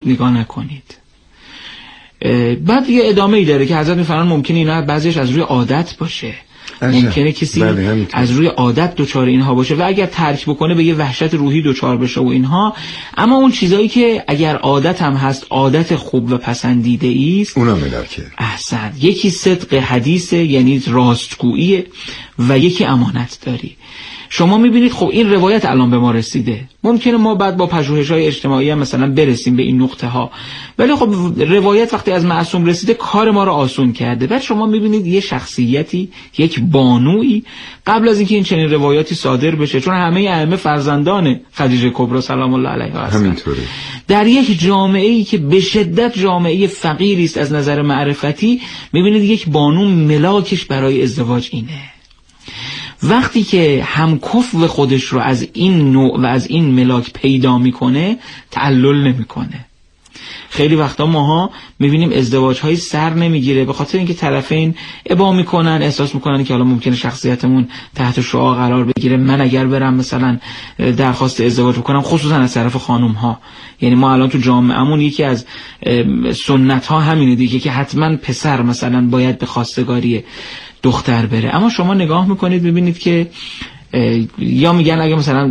نگاه نکنید. بعد یه ادامه ای داره که حضرت میفرمان ممکنه اینا بعضیش از روی عادت باشه، ممکنه کسی از روی عادت دچار اینها باشه و اگر ترک بکنه به یه وحشت روحی دچار بشه و اینها. اما اون چیزایی که اگر عادت هم هست، عادت خوب و پسندیده است، اونا ملاکه. احسن. یکی صدق حدیث، یعنی راستگویی، و یکی امانت داری. شما میبینید خب این روایت الان به ما رسیده، ممکنه ما بعد با پژوهش‌های اجتماعی هم مثلا برسیم به این نقطه ها، ولی خب روایت وقتی از معصوم رسیده کار ما رو آسون کرده. بعد شما میبینید یه شخصیتی، یک بانویی قبل از اینکه این چنین روایاتی صادر بشه، چون همه ائمه فرزندان خدیجه کبرا سلام الله علیها هستند، همینطوره، در یک جامعه‌ای که به شدت جامعه فقیری است از نظر معرفتی، میبینید یک بانو ملاکش برای ازدواج اینه. وقتی که همکفو خودش رو از این نوع و از این ملاک پیدا میکنه، تعلل نمیکنه. خیلی وقتا ماها میبینیم ازدواج های سر نمیگیره به خاطر اینکه طرفین ابا میکنن، احساس میکنن که حالا ممکنه شخصیتمون تحت شعاع قرار بگیره. من اگر برم مثلا درخواست ازدواج بکنم، خصوصا از طرف خانم ها، یعنی ما الان تو جامعهمون یکی از سنت ها همینه دیگه که حتما پسر مثلا باید به خواستگاری دختر بره. اما شما نگاه میکنید ببینید که یا میگن اگه مثلا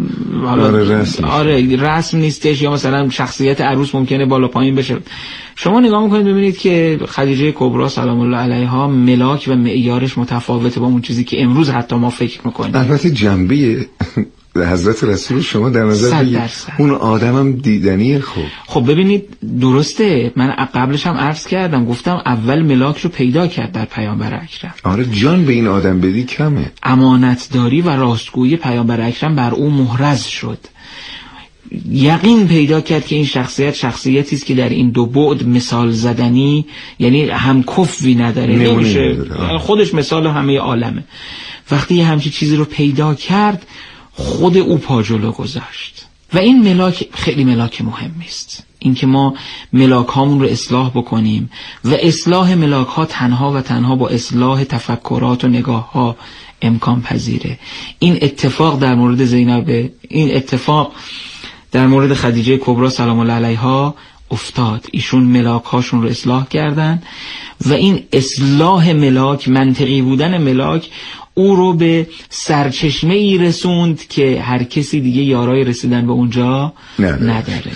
رسم نیستش، یا مثلا شخصیت عروس ممکنه بالا پایین بشه. شما نگاه میکنید ببینید که خدیجه کبرا سلام الله علیها ملاک و معیارش متفاوته با اون چیزی که امروز حتی ما فکر میکنیم. البته جنبه حضرت رسول شما در نظر بگید، اون آدمم دیدنیه. خب ببینید درسته، من قبلش هم عرض کردم، گفتم اول ملاک رو پیدا کرد در پیامبر اکرم. آره، جان به این آدم بدی کمه. امانتداری و راستگویی پیامبر اکرم بر او محرز شد. یقین پیدا کرد که این شخصیتی است که در این دو بعد مثال زدنی، یعنی همکفوی نداره، نمیشه خودش مثال همه عالمه. وقتی یه همچین چیزی رو پیدا کرد، خود او پا جلو گذاشت. و این ملاک خیلی ملاک مهمی است، اینکه ما ملاک هامون رو اصلاح بکنیم و اصلاح ملاک ها تنها و تنها با اصلاح تفکرات و نگاه ها امکان پذیره. این اتفاق در مورد زینب، این اتفاق در مورد خدیجه کبرا سلام الله علیها افتاد. ایشون ملاک هاشون رو اصلاح کردن و این اصلاح ملاک، منطقی بودن ملاک، او رو به سرچشمه ای رسوند که هر کسی دیگه یارای رسیدن به اونجا نداره.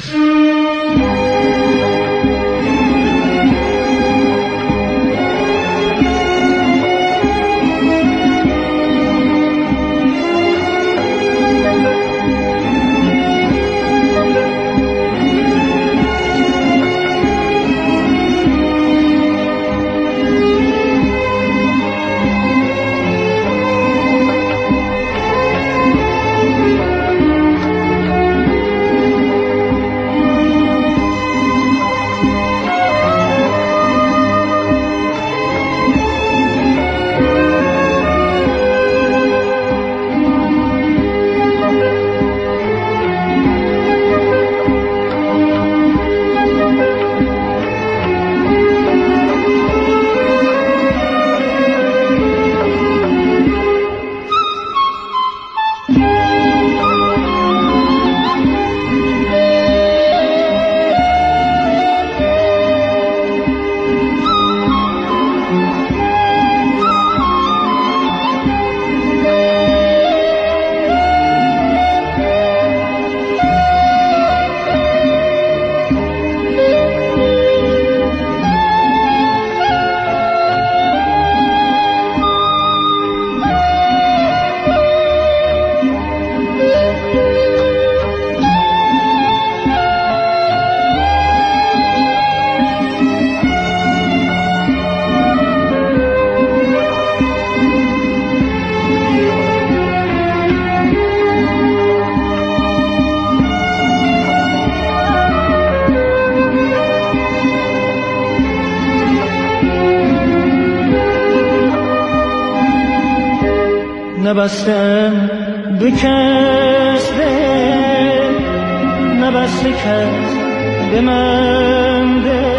نبستم به کس ده، نبسته کس به من ده،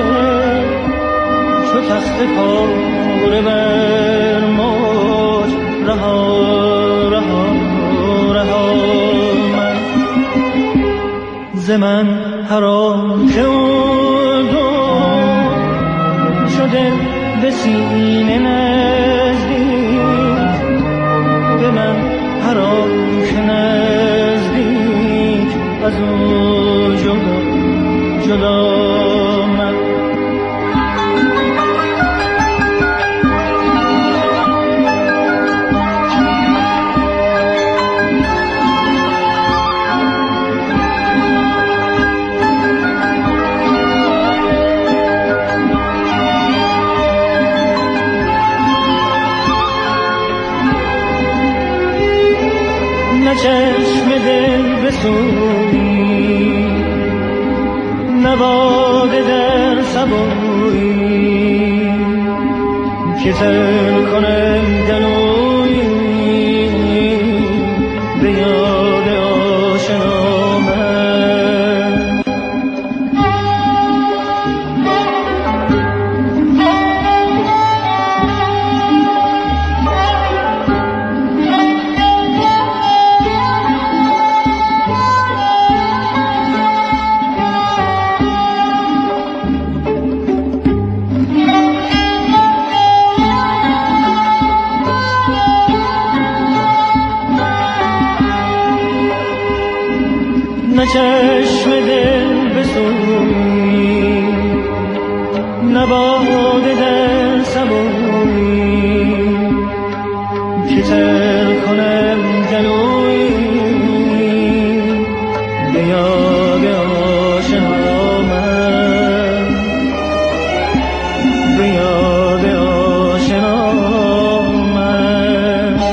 چو تخت پاره بر موج رها رها رها من ز من حرام که دل به سینه نزدیک، به من هر آن که نزدیک از او جدا جدا من. نه چشم دل بسویی، نه باده در سبویی که تل کنم دلویی به یاد آشنا من. نه چشم دل بسویی، نه باده در سبویی که تر کنم جلویی به یاد آشنا من، به یاد آشنا من.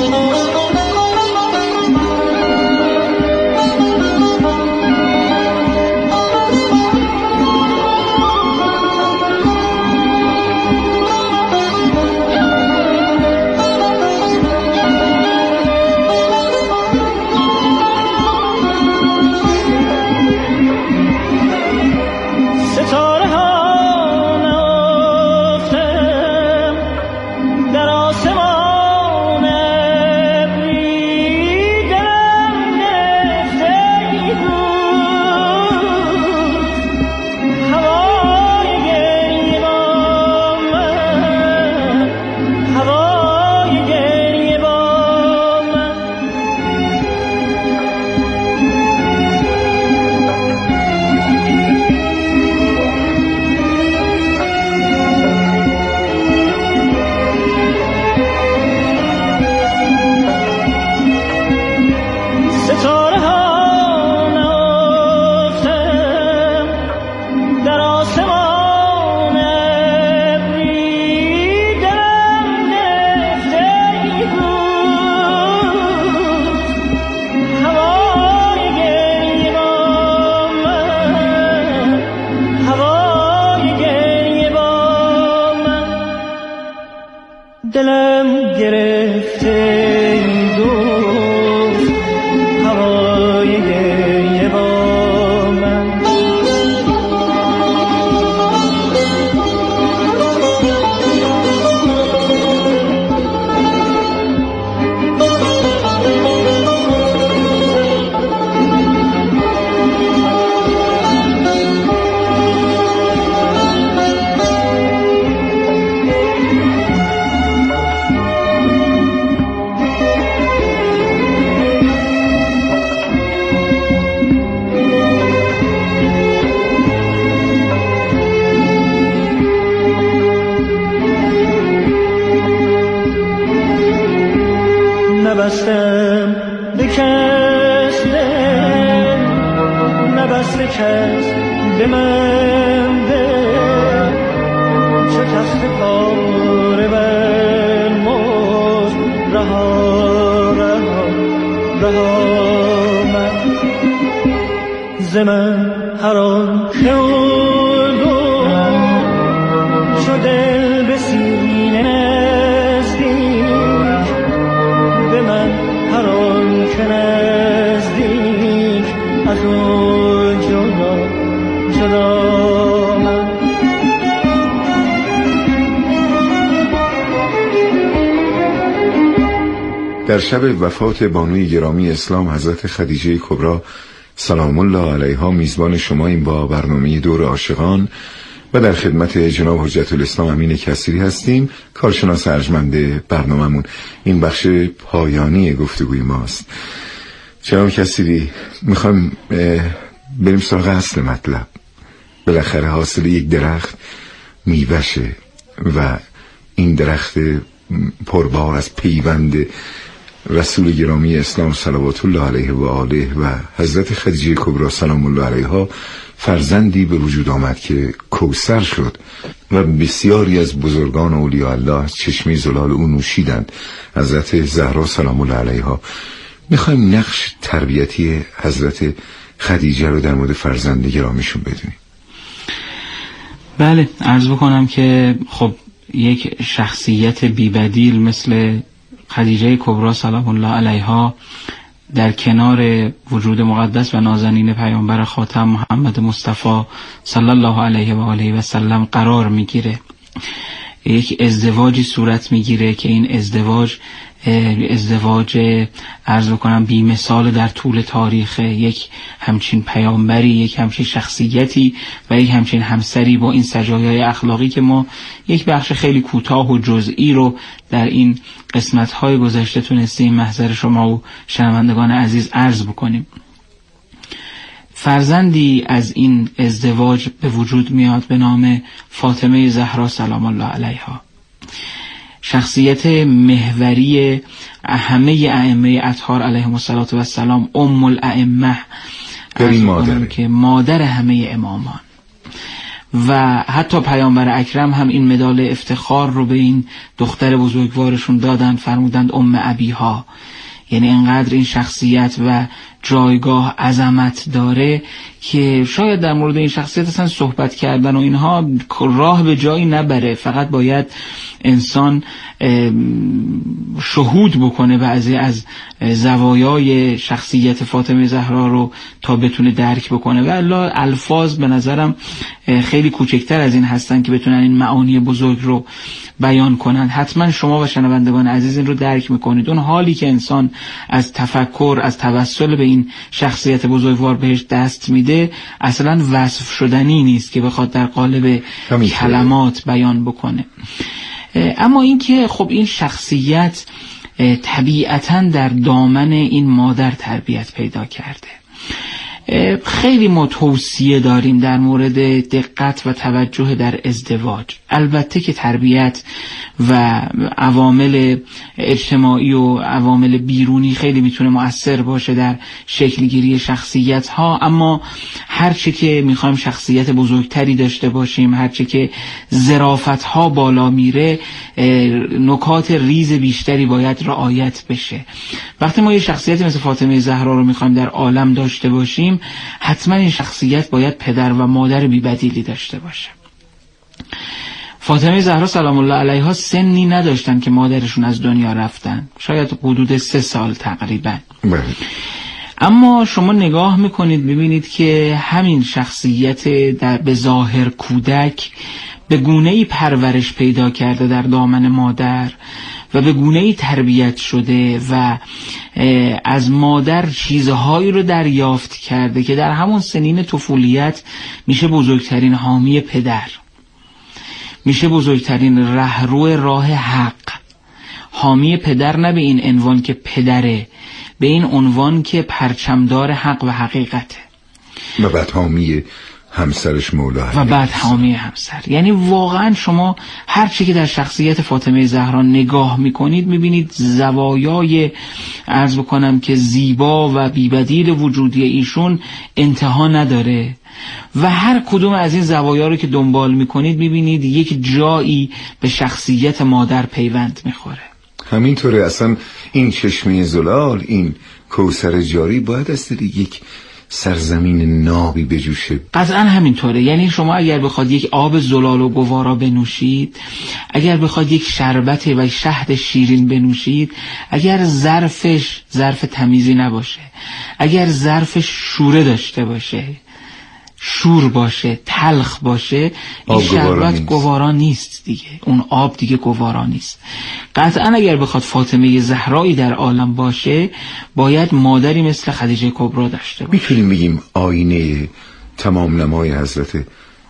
دلم گرفته دوست هوای گریه با من. نبستم به کس دل، نبسته کس به من دل، چو تخت پاره بر مزد رها رها رها من. ز من هر آن که چو دل به سینه نزدیک، به من هر آن که نزدیک از او جدا جدا من. در شب وفات بانوی گرامی اسلام حضرت خدیجه کبری سلام الله علیها میزبان شماییم با برنامه دور عاشقان و در خدمت جناب حجت الاسلام امین کثیری هستیم، کارشناس ارجمند برنامه‌مون. این بخش پایانی گفتگوی ماست. جناب کثیری، میخوایم بریم سراغ اصل مطلب. بالاخره حاصل یک درخت میوه‌شه و این درخت پربار از پیوند رسول گرامی اسلام صلوات الله علیه و آله و حضرت خدیجه کبری سلام الله علیها فرزندی به وجود آمد که کوثر شد و بسیاری از بزرگان اولیاء الله چشمه زلال او نوشیدند، حضرت زهرا سلام الله علیها. میخوایم نقش تربیتی حضرت خدیجه رو در مورد فرزند گرامیشون بدونیم. بله، عرض بکنم که خب یک شخصیت بی‌بدیل مثل خدیجه کبری سلام الله علیها در کنار وجود مقدس و نازنین پیامبر خاتم محمد مصطفی صلی الله علیه و آله و سلم قرار میگیره. یک ازدواجی صورت میگیره که این ازدواج عرض بکنم بی مثال در طول تاریخ. یک همچین پیامبری، یک همچین شخصیتی و یک همچین همسری با این سجایای اخلاقی که ما یک بخش خیلی کوتاه و جزئی رو در این قسمت‌های گذشته تونستیم محضر شما و شنوندگان عزیز عرض بکنیم. فرزندی از این ازدواج به وجود میاد به نام فاطمه زهرا سلام الله علیها، شخصیت محوری همه ائمه اطهار علیهم السلام، ام الائمه، که مادر همه امامان. و حتی پیامبر اکرم هم این مدال افتخار رو به این دختر بزرگوارشون دادن، فرمودند ام ابیها. یعنی انقدر این شخصیت و جایگاه عظمت داره که شاید در مورد این شخصیت اصلا صحبت کردن و اینها راه به جایی نبره. فقط باید انسان شهود بکنه بعضی از زوایای شخصیت فاطمه زهرا رو تا بتونه درک بکنه. و الا الفاظ به نظرم خیلی کوچکتر از این هستن که بتونن این معانی بزرگ رو بیان کنن. حتما شما و شنوندگان عزیز این رو درک میکنید. اون حالی که انسان از تفکر، از توسل به این شخصیت بزرگوار بهش دست میده اصلا وصف شدنی نیست که بخواد در قالب کلمات بیان بکنه. اما این که خب این شخصیت طبیعتاً در دامن این مادر تربیت پیدا کرده. خیلی ما توصیه داریم در مورد دقت و توجه در ازدواج. البته که تربیت و عوامل اجتماعی و عوامل بیرونی خیلی میتونه مؤثر باشه در شکلگیری شخصیت ها، اما هرچه که میخوایم شخصیت بزرگتری داشته باشیم، هرچه که ظرافت ها بالا میره، نکات ریز بیشتری باید رعایت بشه. وقتی ما یه شخصیتی مثل فاطمه زهرا رو میخوایم در عالم داشته باشیم، حتما این شخصیت باید پدر و مادر بی‌بدیلی داشته باشه. فاطمه زهرا سلام الله علیها سنی نداشتن که مادرشون از دنیا رفتن، شاید حدود 3 سال تقریبا. اما شما نگاه میکنید ببینید که همین شخصیت به ظاهر کودک به گونه‌ای پرورش پیدا کرده در دامن مادر و به گونه‌ای تربیت شده و از مادر چیزهایی رو دریافت کرده که در همون سنین طفولیت میشه بزرگترین حامی پدر، میشه بزرگترین رهرو راه حق. حامی پدر نه به این عنوان که پدره، به این عنوان که پرچمدار حق و حقیقته. و بعد حامی همسرش مولا و بعد حامی همسر. یعنی واقعا شما هر چی که در شخصیت فاطمه زهرا نگاه میکنید میبینید زوایای عرض بکنم که زیبا و بی‌بدیل وجودی ایشون انتها نداره و هر کدوم از این زوایا رو که دنبال میکنید میبینید یک جایی به شخصیت مادر پیوند میخوره. همینطوره. اصلا این چشمه زلال، این کوثر جاری باید از یک سرزمین نابی بجوشه. قطعا همینطوره. یعنی شما اگر بخواد یک آب زلال و گوارا بنوشید، اگر بخواد یک شربت و شهد شیرین بنوشید، اگر ظرفش ظرف تمیزی نباشه، اگر ظرفش شوره داشته باشه، شور باشه، تلخ باشه، این شربت گوارا نیست دیگه، اون آب دیگه گوارا نیست. قطعا اگر بخواد فاطمه زهرایی در عالم باشه باید مادری مثل خدیجه کبری داشته باشه. میتونیم بگیم آینه تمام نمای حضرت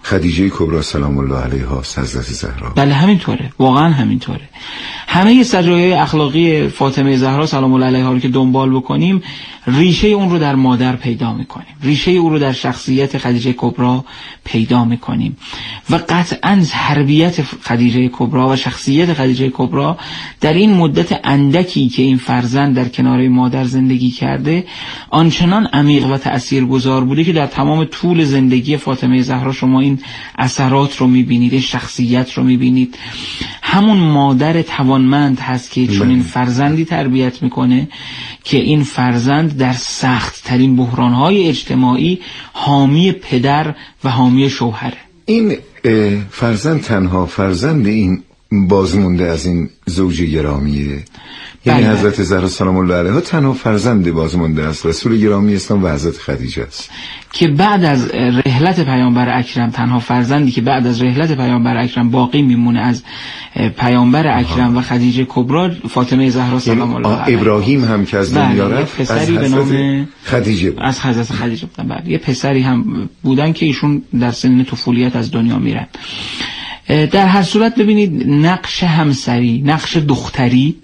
خدیجه کبری سلام الله علیها حضرت زهرا. بله همینطوره، واقعا همینطوره. همه سجایای اخلاقی فاطمه زهرا سلام الله علیها رو که دنبال بکنیم، ریشه اون رو در مادر پیدا میکنیم، ریشه اون رو در شخصیت خدیجه کبری پیدا میکنیم و قطعا تربیت خدیجه کبری و شخصیت خدیجه کبری در این مدت اندکی که این فرزند در کنار مادر زندگی کرده آنچنان عمیق و تأثیرگذار بوده که در تمام طول زندگی فاطمه زهرا شما این اثرات رو میبینید، این شخصیت رو میبینید. همون مادر توانمند هست که چون این فرزندی تربیت میکنه که این فرزند در سخت ترین بحرانهای اجتماعی حامی پدر و حامی شوهره. این فرزند تنها فرزند این بازمونده از این زوج گرامیه، یعنی حضرت زهرا سلام الله علیها تنها فرزند بازمانده است، رسول گرامی اسلام و حضرت خدیجه است که بعد از رحلت پیامبر اکرم تنها فرزندی که بعد از رحلت پیامبر اکرم باقی میمونه از پیامبر اکرم و خدیجه کبری فاطمه زهرا سلام الله علیها. ابراهیم هم که از دنیا رفت از حضرت خدیجه بود. از حضرت خدیجه بودن. بعد یه پسری هم بودن که ایشون در سن طفولیت از دنیا میرن. در هر صورت ببینید نقش همسری، نقش دختری،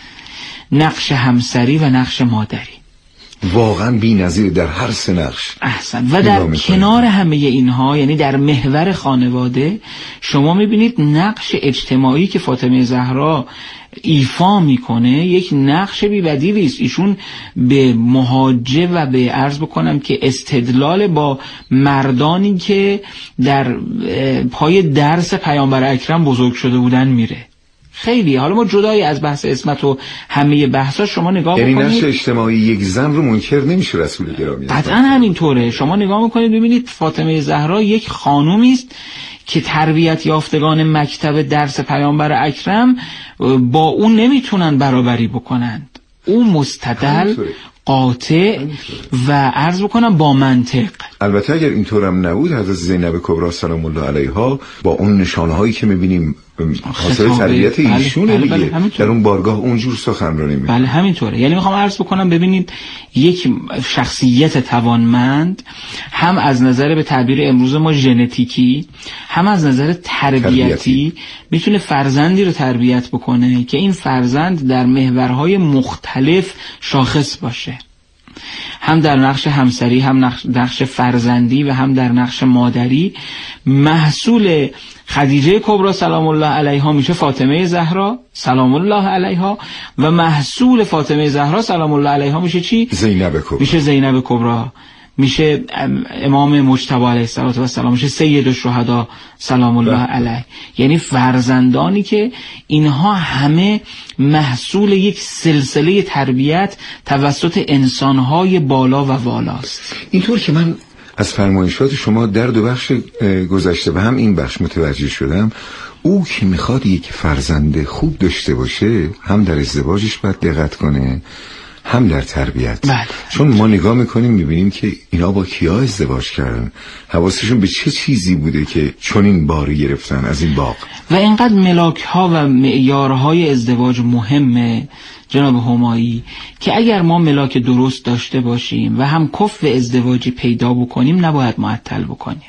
نقش همسری و نقش مادری واقعا بی‌نظیر در هر سه نقش. احسن. و در کنار همه اینها، یعنی در محور خانواده، شما میبینید نقش اجتماعی که فاطمه زهرا ایفا میکنه یک نقش بی‌بدیلی است. ایشون به محاجه و به عرض بکنم که استدلال با مردانی که در پای درس پیامبر اکرم بزرگ شده بودن میره. خیلی حالا ما جدای از بحث عصمت و همه بحثا شما نگاه بکنید، یعنی نقش اجتماعی یک زن رو منکر نمیشه رسول گرامی. قطعا همینطوره. شما نگاه میکنید ببینید فاطمه زهرا یک خانومی است که تربیت یافتگان مکتب درس پیامبر اکرم با اون نمیتونن برابری بکنند. او مستدل، قاطع و عرض بکنم با منطق. البته اگر اینطورم نبود حضرت زینب کبری سلام الله علیها با اون نشانه‌هایی که می‌بینیم حاصل تربیت ایشونه دیگه در اون بارگاه اونجور سخنرانی می‌کنه. بله همینطوره. یعنی میخوام عرض بکنم ببینید یک شخصیت توانمند هم از نظر به تعبیر امروز ما ژنتیکی هم از نظر تربیتی میتونه فرزندی رو تربیت بکنه که این فرزند در محورهای مختلف شاخص باشه، هم در نقش همسری، هم نقش فرزندی و هم در نقش مادری. محصول خدیجه کبری سلام الله علیها میشه فاطمه زهرا سلام الله علیها و محصول فاطمه زهرا سلام الله علیها میشه چی؟ زینب کبری. میشه زینب کبری، میشه امام مجتبی علیه السلام، میشه سید الشهدا سلام الله علیه. یعنی فرزندانی که اینها همه محصول یک سلسله تربیت توسط انسانهای بالا و والاست. اینطور که من از فرمایشات شما در دو بخش گذشته و هم این بخش متوجه شدم، او که میخواد یک فرزند خوب داشته باشه هم در ازدواجش باید دقت کنه هم در تربیت. بله. چون ما نگاه میکنیم میبینیم که اینا با کیا ازدواج کردن، حواسشون به چه چیزی بوده که چون این باری گرفتن از این باغ. و اینقدر ملاک ها و معیارهای ازدواج مهمه جناب همایی که اگر ما ملاک درست داشته باشیم و هم کفو ازدواجی پیدا بکنیم نباید معطل بکنیم،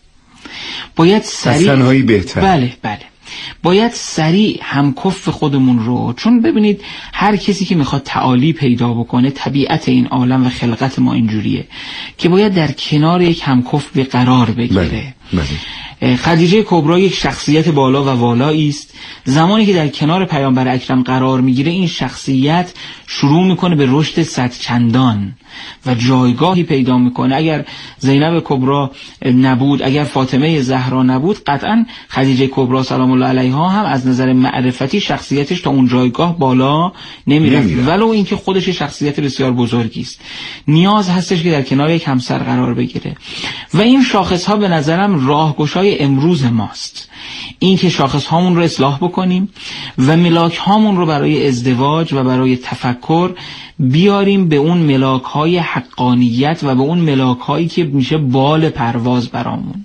باید سریع تنهایی بهتر. بله باید سریع هم کف خودمون رو، چون ببینید هر کسی که میخواد تعالی پیدا بکنه طبیعت این عالم و خلقت ما اینجوریه که باید در کنار یک هم کف قرار بگیره. خدیجه کبری یک شخصیت بالا و والایی است. زمانی که در کنار پیامبر اکرم قرار میگیره این شخصیت شروع میکنه به رشد صد چندان و جایگاهی پیدا میکنه. اگر زینب کبری نبود، اگر فاطمه زهرا نبود، قطعا خدیجه کبری سلام الله علیها هم از نظر معرفتی شخصیتش تا اون جایگاه بالا نمیرفت، ولو اینکه خودش شخصیت بسیار بزرگی است. نیاز هستش که در کنار یک همسر قرار بگیره و این شاخص ها به نظرم راهگشای امروز ماست. این که شاخص هامون رو اصلاح بکنیم و ملاک هامون رو برای ازدواج و برای تفکر بیاریم به اون ملاک های حقانیت و به اون ملاک هایی که میشه بال پرواز برامون.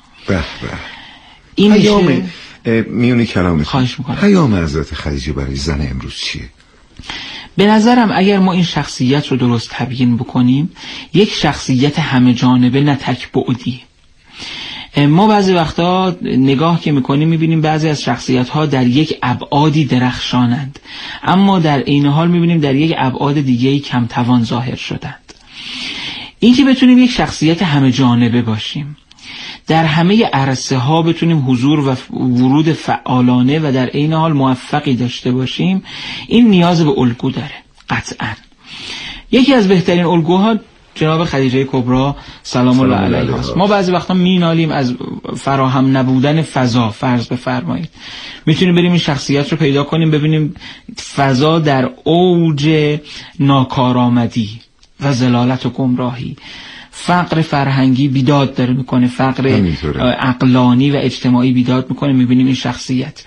این پیام میونی کلامتون، خواهش میکنم، پیام حضرت خدیجه برای زن امروز چیه؟ به نظرم اگر ما این شخصیت رو درست تبیین بکنیم، یک شخصیت همه جانبه نه تک بعدی. ما بعضی وقتا نگاه که میکنیم میبینیم بعضی از شخصیت ها در یک ابعادی درخشانند، اما در این حال میبینیم در یک ابعاد دیگه‌ای کم توان ظاهر شدند. این که بتونیم یک شخصیت همه جانبه باشیم، در همه عرصه ها بتونیم حضور و ورود فعالانه و در عین حال موفقی داشته باشیم، این نیاز به الگو داره قطعاً. یکی از بهترین الگوها جناب خدیجه کبری سلام الله علیها است. ما بعضی وقتا مینالیم از فراهم نبودن فضا. فرض بفرمایید میتونیم بریم این شخصیت رو پیدا کنیم، ببینیم فضا در اوج ناکارآمدی و ضلالت و گمراهی، فقر فرهنگی بیداد داره میکنه، فقر عقلانی و اجتماعی بیداد میکنه. میبینیم این شخصیت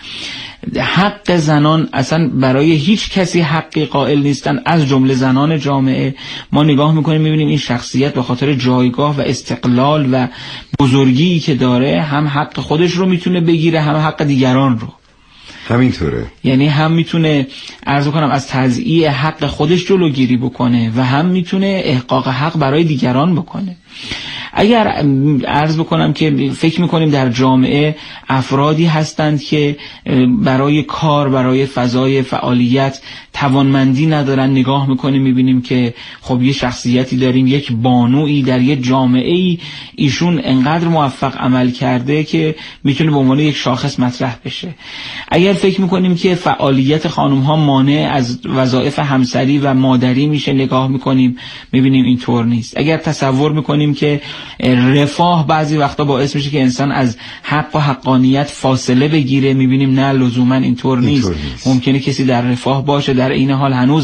حق زنان، اصلا برای هیچ کسی حقی قائل نیستن از جمله زنان جامعه. ما نگاه میکنیم میبینیم این شخصیت به خاطر جایگاه و استقلال و بزرگی که داره هم حق خودش رو میتونه بگیره هم حق دیگران رو. همینطوره، یعنی هم میتونه عرض کنم از تضییع حق خودش جلوگیری بکنه و هم میتونه احقاق حق برای دیگران بکنه. اگر عرض بکنم که فکر میکنیم در جامعه افرادی هستند که برای کار، برای فضای فعالیت توانمندی ندارن، نگاه میکنیم میبینیم که خب یه شخصیتی داریم، یک بانویی در یه جامعه‌ای ایشون انقدر موفق عمل کرده که میتونه به عنوان یک شاخص مطرح بشه. اگر فکر میکنیم که فعالیت خانم ها مانع از وظایف همسری و مادری میشه، نگاه میکنیم میبینیم اینطور نیست. اگر تصور میکنیم که رفاه بعضی وقتا باعث میشه که انسان از حق و حقانیت فاصله بگیره، میبینیم نه لزوما اینطور نیست. ممکنه کسی در رفاه باشه در این حال هنوز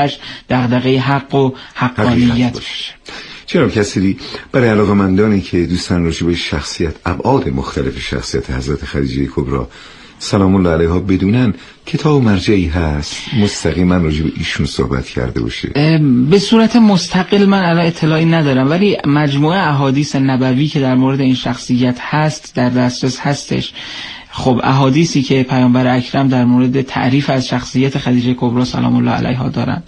دغدغه حق و حقانیت باشه. جناب کثیری، برای علاقه‌مندانی که دوستان راجع به شخصیت، ابعاد مختلف شخصیت حضرت خدیجه کبری سلام الله علیها بدونن، کتاب مرجعی هست مستقیما راجع به ایشون صحبت کرده باشه؟ به صورت مستقل من الان اطلاعی ندارم، ولی مجموعه احادیث نبوی که در مورد این شخصیت هست در دسترس هستش. خب احادیثی که پیامبر اکرم در مورد تعریف از شخصیت خدیجه کبری سلام الله علیها دارن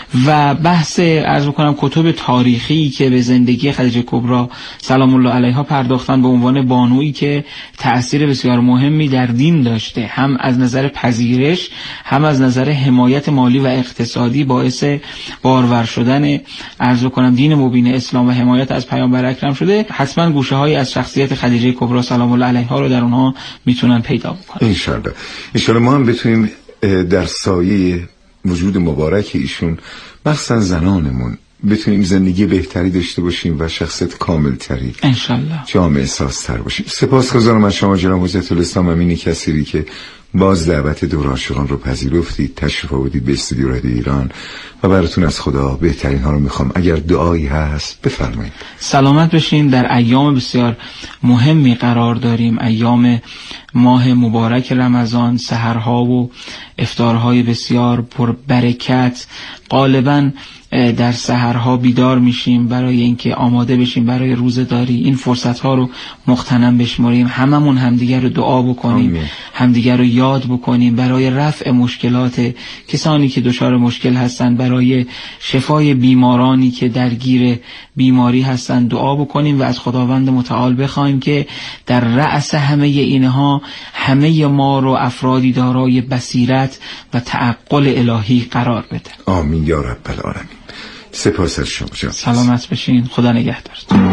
و بحث عرض بکنم کتب تاریخی که به زندگی خدیجه کبری سلام الله علیها پرداختن به عنوان بانویی که تأثیر بسیار مهمی در دین داشته، هم از نظر پذیرش هم از نظر حمایت مالی و اقتصادی، باعث بارور شدن عرض بکنم دین مبین اسلام و حمایت از پیامبر اکرم شده. حتما گوشه‌هایی از شخصیت خدیجه کبری سلام الله علیها رو در اونها میتونن پیدا بکنیم. انشالله ما هم بتونیم در سایه وجود مبارک ایشون، مخصوصا زنانمون، بتونیم زندگی بهتری داشته باشیم و شخصیت کاملتری انشالله جامعه سازتر باشیم. سپاسگزارم از شما جناب حضرت الاسلام امین کثیری که باز دعوت دور عاشقان رو پذیرفتید، تشریف آوردید به استودیو رادیو ایران و براتون از خدا بهترین ها رو میخوام. اگر دعایی هست بفرمایید. سلامت بشین. در ایام بسیار مهمی قرار داریم، ایام ماه مبارک رمضان، سحرها و افطارهای بسیار پر برکت. غالباً در سحرها بیدار میشیم برای اینکه آماده بشیم برای روزه‌داری. این فرصت‌ها رو مغتنم بشماریم، هممون همدیگر رو دعا بکنیم، همدیگر رو یاد بکنیم برای رفع مشکلات کسانی که دچار مشکل هستند، برای شفای بیمارانی که درگیر بیماری هستند دعا بکنیم و از خداوند متعال بخوایم که در رأس همه اینها همه ما رو افرادی دارای بصیرت و تعقل الهی قرار بده. آمین یا رب العالمین. سپاس از شما. سلامت بشین. خدا نگهدارتون.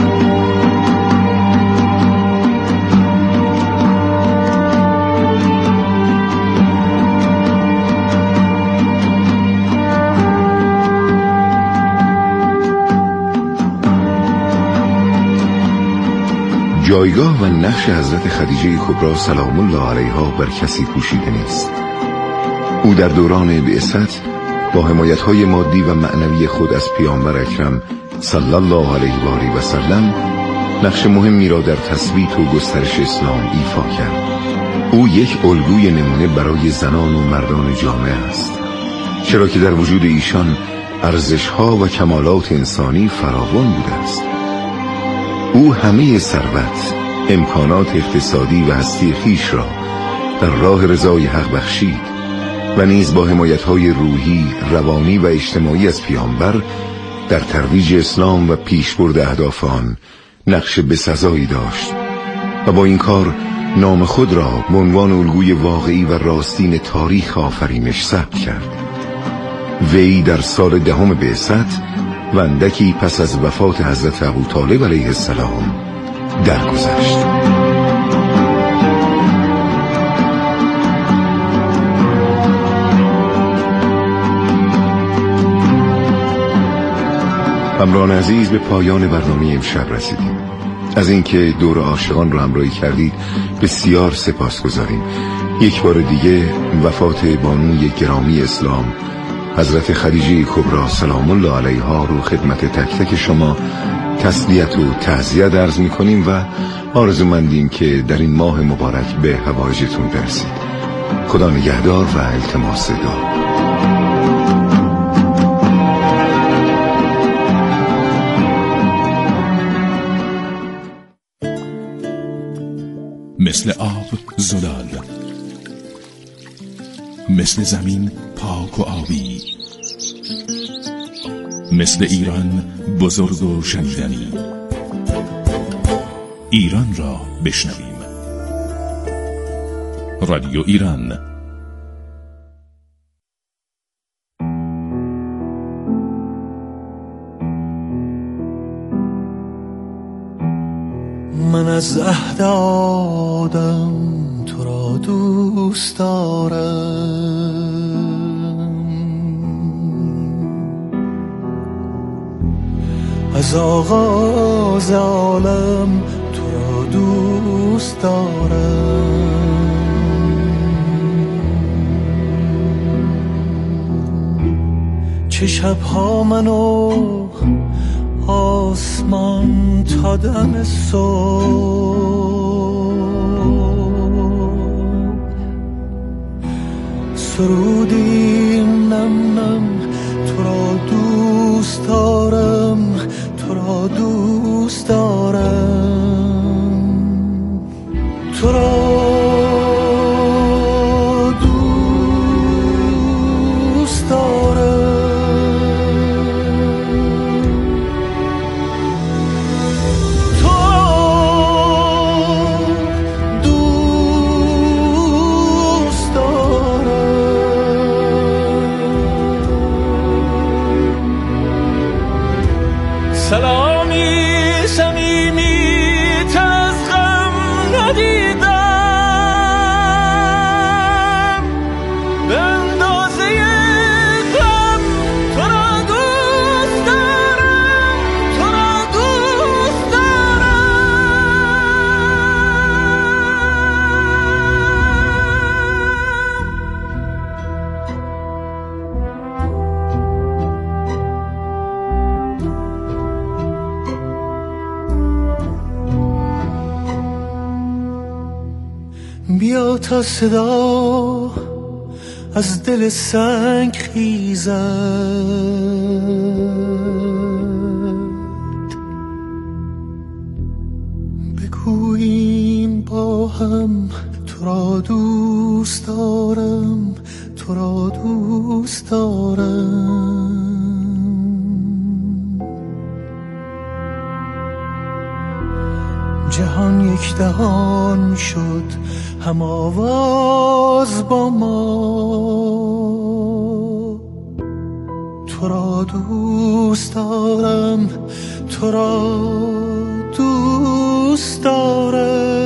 جایگاه و نقش حضرت خدیجه کبری سلام الله علیها بر کسی پوشیده نیست. او در دوران بعثت با حمایت‌های مادی و معنوی خود از پیامبر اکرم صلی الله علیه و آله و سلم نقش مهمی را در تثبیت و گسترش اسلام ایفا کرد. او یک الگوی نمونه برای زنان و مردان جامعه است، چرا که در وجود ایشان ارزش‌ها و کمالات انسانی فراوان بوده است. او همه ثروت، امکانات اقتصادی و هستی خویش را در راه رضای حق بخشید و نیز با حمایت‌های روحی، روانی و اجتماعی از پیامبر در ترویج اسلام و پیشبرد اهداف آن نقش بسزایی داشت و با این کار نام خود را به عنوان الگوی واقعی و راستین تاریخ آفرینش ثبت کرد. وی در سال 10 بعثت و اندکی پس از وفات حضرت ابوطالب علیه السلام درگذشت. همراهان عزیز، به پایان برنامه امشب رسیدیم. از اینکه دور عاشقان را همراهی کردید بسیار سپاسگزاریم. یک بار دیگه وفات بانوی گرامی اسلام حضرت خدیجه کبری سلام الله علیها رو خدمت تک تک شما تسلیت و تعزیت عرض می‌کنیم و آرزومندیم که در این ماه مبارک به حوایجتون برسید. خدا نگهدار و التماس دعا. مثل آب زلال، مثل زمین پاک و آبی، مثل ایران بزرگ و شنیدنی. ایران را بشنویم. رادیو ایران. من از عهد آدم تو را دوست دارم، از آغاز عالم تو را دوست دارم. چه شبها منو آسمان تا دم صبح سرودیم نم نم تو را دوست دارم، تو را دوست دارم، تو را دوست دارم. سلامی صمیمی از غم ندیدم، به اندازه غم تو را دوست دارم، تو را دوست بیا تا صدا از دل سنگ خیزد، بگوییم با هم تو را دوست دارم، تو را دوست دارم. جهان یک دهان شد هم آواز با ما، تو را دوست دارم، تو را دوست دارم.